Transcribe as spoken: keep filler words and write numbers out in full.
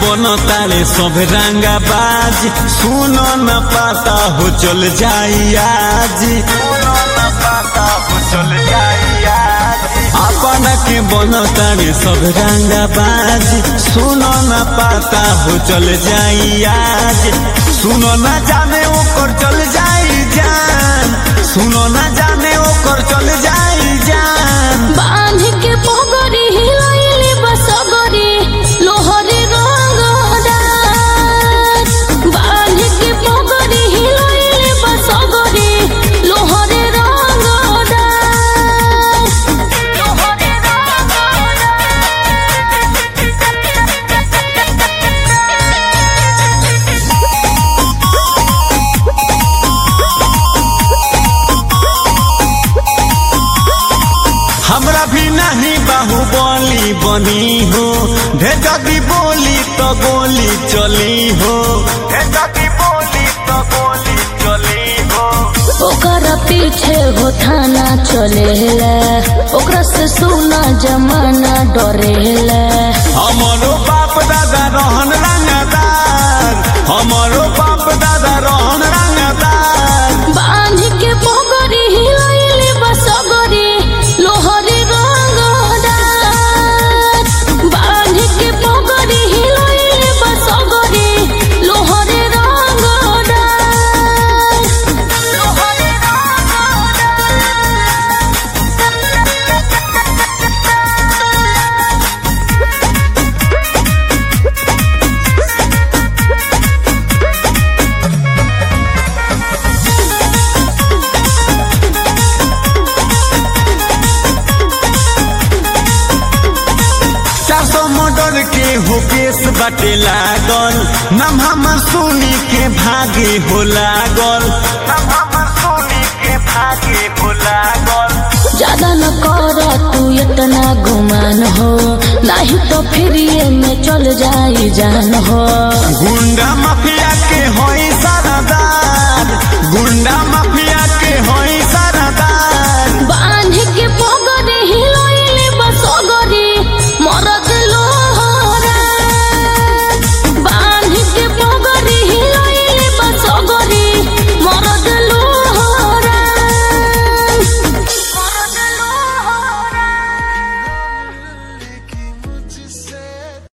बनो तारे सब रंगा बाज, सुनो न पाता हो चल जाई आज, सुनो न पाता हो चल जाई आज। अपना के बनो तारे सब रंगा बाज, सुनो न पाता हो चल जाई आज। सुनो न जाने ओकर चल जाई जान, सुनो न जाने ओकर चल जाई जान। बांध के पोगरी हिलाइले बसगरी लोहरी रंगदार, बांध के पोगरी हिलाइले बसगरी लोहरी रंगदार, लोहरी रंगदार। हमरा भी नहीं बाहुबली बनी हो, ढेर जदी बोली तो गोली चली हो, ढेर जदी बोली तो गोली चली हो। ओकरा पीछे हो थाना चलेला, ओकरा से सुना जमाना डरेला। हमारो बाप दादा रहन रंगदार, हमारो बाप दादा रहन रंगदार। बांध के पोगरी हिलाइले बसगरी लोहरी रंगदार, बांध के पोगरी हिलाइले बसगरी लोहरी रंगदार, लोहरी मर्डर के हो केस बाटे लागल, नाम हमर सुनी के भागे हो लागल, नाम हमर सुनी के भागे हो लागल। ज्यादा न कर तू इतना गुमान हो, नहीं तो फिर ये में चल जाई जान हो। गुंडा माफिया के होई सरदार, गुंडा माफिया